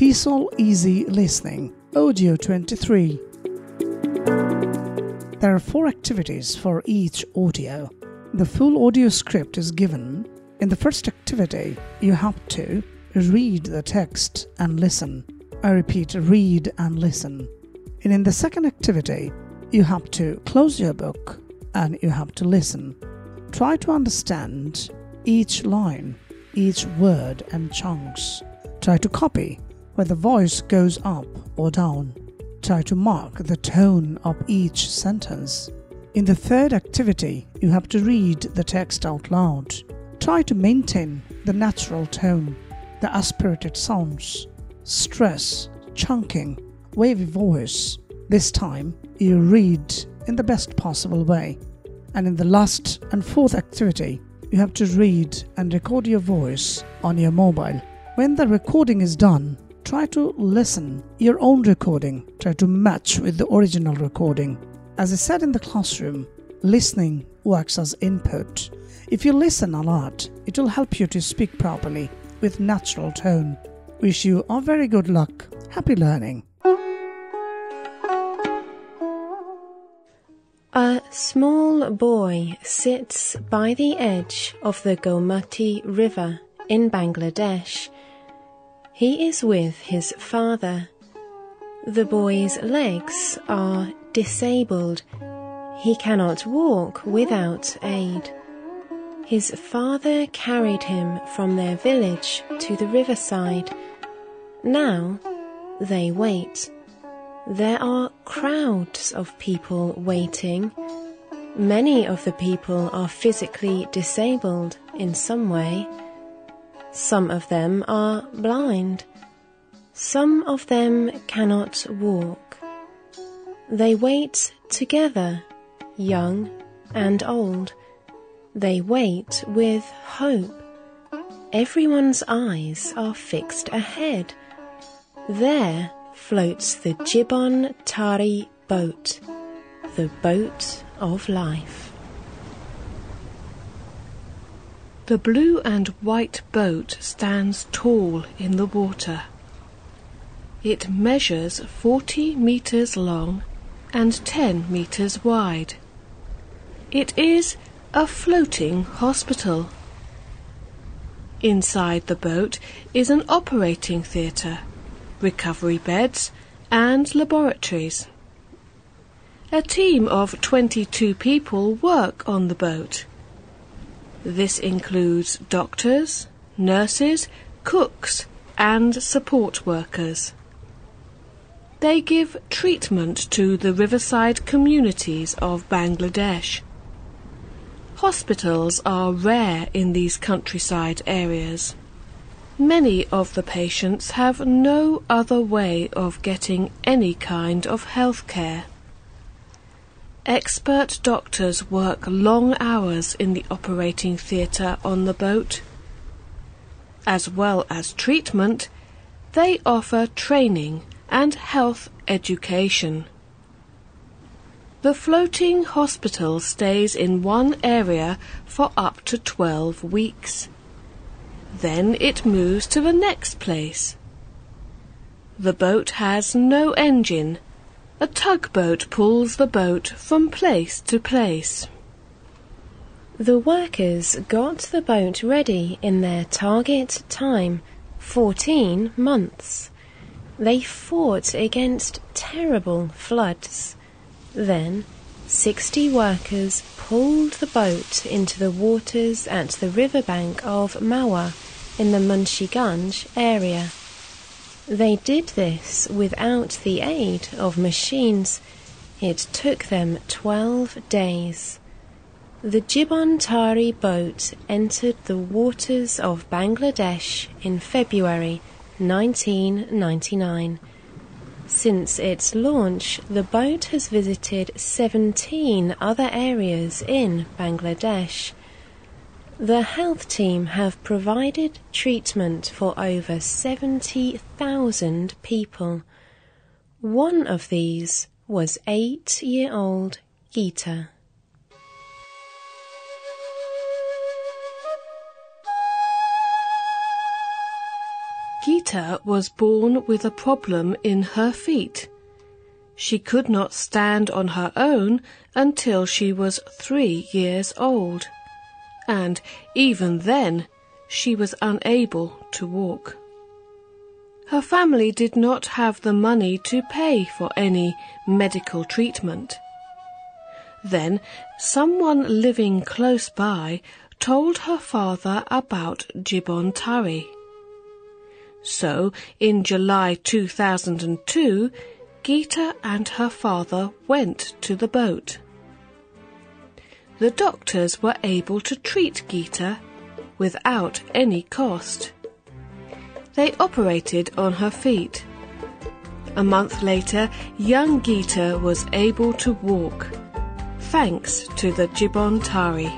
TESOL Easy Listening, Audio 23. There are 4 activities for each audio. The full audio script is given. In the first activity, you have to read the text and listen. I repeat, read and listen. And in the second activity, you have to close your book and you have to listen. Try to understand each line, each word and chunks. Try to copy where the voice goes up or down. Try to mark the tone of each sentence. In the third activity, you have to read the text out loud. Try to maintain the natural tone, the aspirated sounds, stress, chunking, wavy voice. This time, you read in the best possible way. And in the last and fourth activity, you have to read and record your voice on your mobile. When the recording is done, try to listen your own recording. Try to match with the original recording. As I said in the classroom, listening works as input. If you listen a lot, it will help you to speak properly with natural tone. Wish you a very good luck. Happy learning. A small boy sits by the edge of the Gomati River in Bangladesh. He is with his father. The boy's legs are disabled. He cannot walk without aid. His father carried him from their village to the riverside. Now they wait. There are crowds of people waiting. Many of the people are physically disabled in some way. Some of them are blind. Some of them cannot walk. They wait together, young and old. They wait with hope. Everyone's eyes are fixed ahead. There floats the Jibon Tari boat, the boat of life. The blue and white boat stands tall in the water. It measures 40 meters long and 10 meters wide. It is a floating hospital. Inside the boat is an operating theatre, recovery beds and laboratories. A team of 22 people work on the boat. This includes doctors, nurses, cooks and support workers. They give treatment to the riverside communities of Bangladesh. Hospitals are rare in these countryside areas. Many of the patients have no other way of getting any kind of health care. Expert doctors work long hours in the operating theatre on the boat. As well as treatment, they offer training and health education. The floating hospital stays in one area for up to 12 weeks. Then it moves to the next place. The boat has no engine. A tugboat pulls the boat from place to place. The workers got the boat ready in their target time, 14 months. They fought against terrible floods. Then 60 workers pulled the boat into the waters at the riverbank of Mawa in the Munshiganj area. They did this without the aid of machines. It took them 12 days. The Jibon Tari boat entered the waters of Bangladesh in February 1999. Since its launch, the boat has visited 17 other areas in Bangladesh. The health team have provided treatment for over 70,000 people. One of these was 8-year-old Geeta. Gita was born with a problem in her feet. She could not stand on her own until she was 3 years old, and even then she was unable to walk. Her family did not have the money to pay for any medical treatment. Then someone living close by told her father about Jibbon Tari. So in July 2002, Gita and her father went to the boat. The doctors were able to treat Gita without any cost. They operated on her feet. A month later, young Gita was able to walk, thanks to the Jibbon Tari.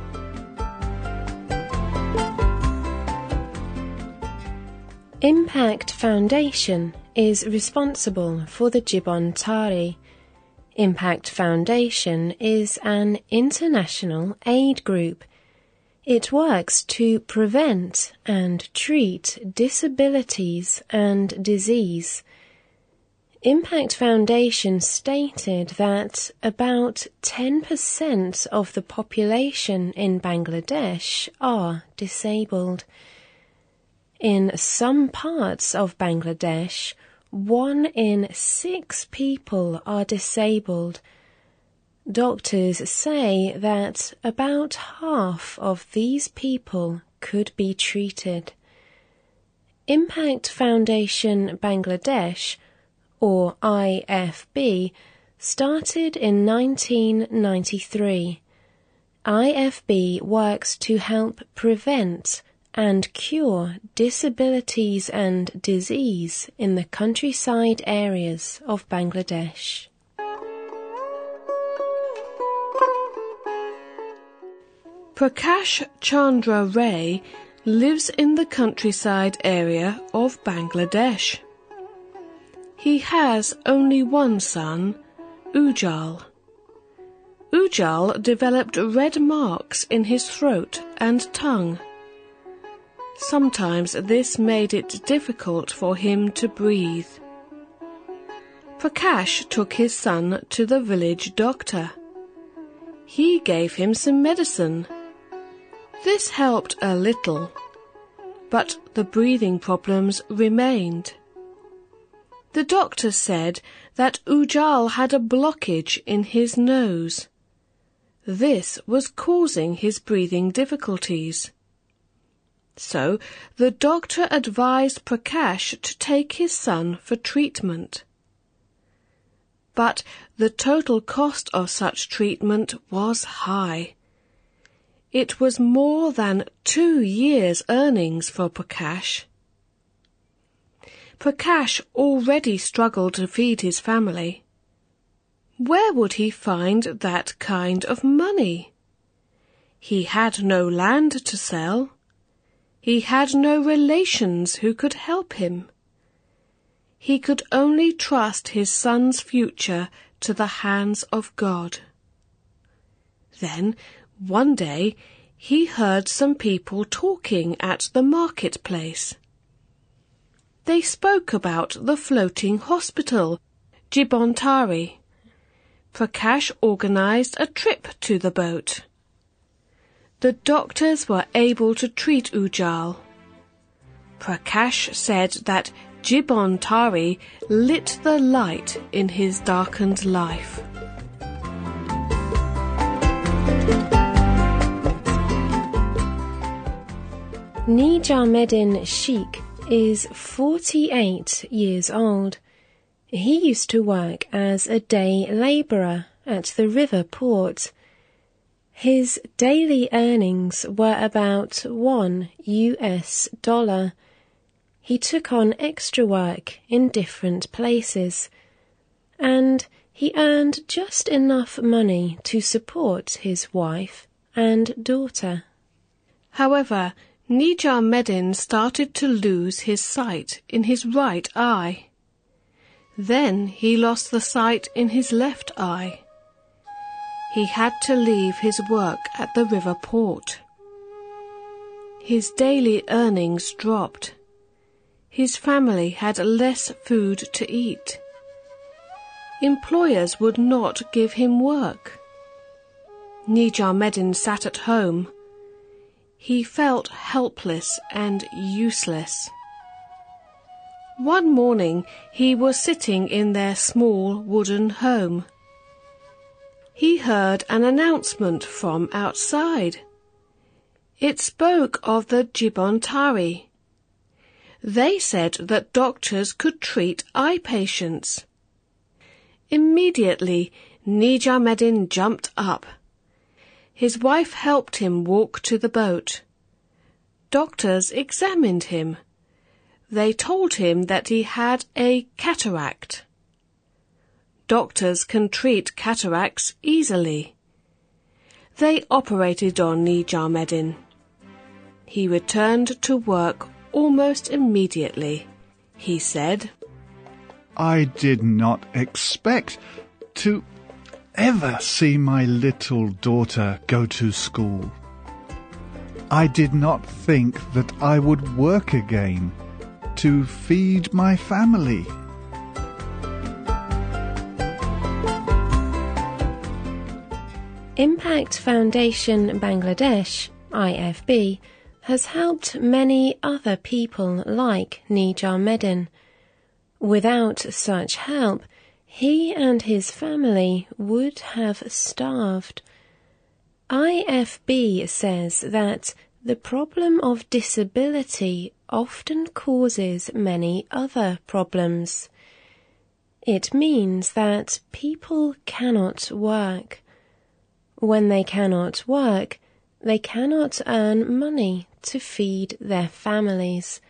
Impact Foundation is responsible for the Jibbon Tari. Impact Foundation is an international aid group. It works to prevent and treat disabilities and disease. Impact Foundation stated that about 10% of the population in Bangladesh are disabled. In some parts of Bangladesh, 1 in 6 people are disabled. Doctors say that about half of these people could be treated. Impact Foundation Bangladesh, or IFB, started in 1993. IFB works to help prevent and cure disabilities and disease in the countryside areas of Bangladesh. Prakash Chandra Ray lives in the countryside area of Bangladesh. He has only one son, Ujjal. Ujjal developed red marks in his throat and tongue. Sometimes this made it difficult for him to breathe. Prakash took his son to the village doctor. He gave him some medicine. This helped a little, but the breathing problems remained. The doctor said that Ujjal had a blockage in his nose. This was causing his breathing difficulties. So the doctor advised Prakash to take his son for treatment. But the total cost of such treatment was high. It was more than 2 years' earnings for Prakash. Prakash already struggled to feed his family. Where would he find that kind of money? He had no land to sell. He had no relations who could help him. He could only trust his son's future to the hands of God. Then, one day, he heard some people talking at the marketplace. They spoke about the floating hospital, Jibbon Tari. Prakash organized a trip to the boat. The doctors were able to treat Ujjal. Prakash said that Jibbon Tari lit the light in his darkened life. Nijamuddin Sheikh is 48 years old. He used to work as a day labourer at the river port. His daily earnings were about $1. He took on extra work in different places, and he earned just enough money to support his wife and daughter. However, Nijamuddin started to lose his sight in his right eye. Then he lost the sight in his left eye. He had to leave his work at the river port. His daily earnings dropped. his family had less food to eat. Employers would not give him work. Nijamuddin sat at home. He felt helpless and useless. One morning he was sitting in their small wooden home. He heard an announcement from outside. It spoke of the Jibontari. They said that doctors could treat eye patients. Immediately, Nijamuddin jumped up. His wife helped him walk to the boat. Doctors examined him. They told him that he had a cataract. Doctors can treat cataracts easily. They operated on Nijamuddin. He returned to work almost immediately. He said, I did not expect to ever see my little daughter go to school. I did not think that I would work again to feed my family. Impact Foundation Bangladesh, IFB, has helped many other people like Nijamuddin. Without such help, he and his family would have starved. IFB says that the problem of disability often causes many other problems. It means that people cannot work. When they cannot work, they cannot earn money to feed their families.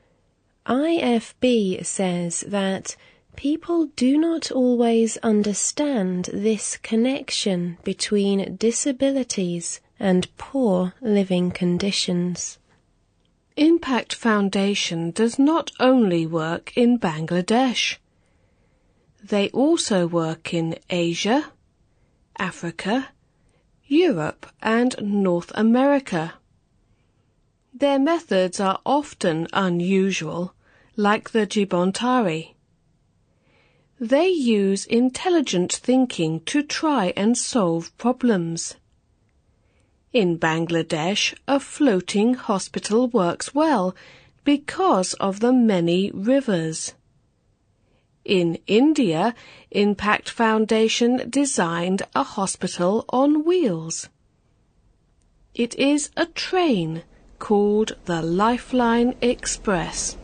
IFB says that people do not always understand this connection between disabilities and poor living conditions. Impact Foundation does not only work in Bangladesh. They also work in Asia, Africa, Europe and North America. Their methods are often unusual, like the Jibontari. They use intelligent thinking to try and solve problems. In Bangladesh, a floating hospital works well because of the many rivers. In India, Impact Foundation designed a hospital on wheels. It is a train called the Lifeline Express.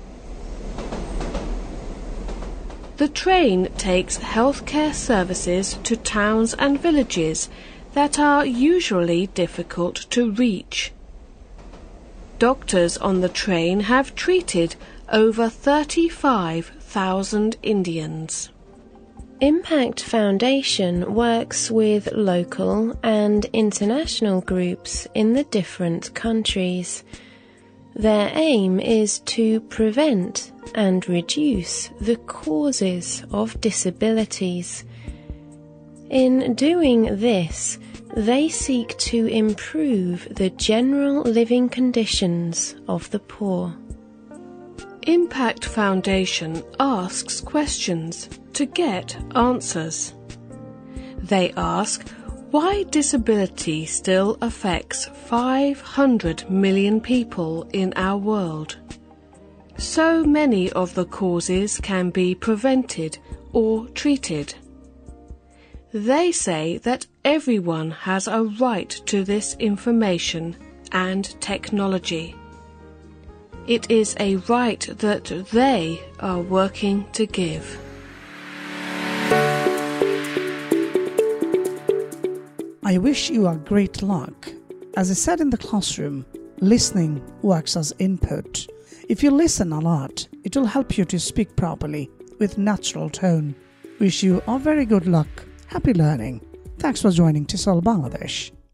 The train takes healthcare services to towns and villages that are usually difficult to reach. Doctors on the train have treated over 35,000 Indians. Impact Foundation works with local and international groups in the different countries. Their aim is to prevent and reduce the causes of disabilities. In doing this, they seek to improve the general living conditions of the poor. Impact Foundation asks questions to get answers. They ask why disability still affects 500 million people in our world. So many of the causes can be prevented or treated. They say that everyone has a right to this information and technology. It is a right that they are working to give. I wish you a great luck. As I said in the classroom, listening works as input. If you listen a lot, it will help you to speak properly with natural tone. Wish you a very good luck. Happy learning. Thanks for joining TESOL Bangladesh.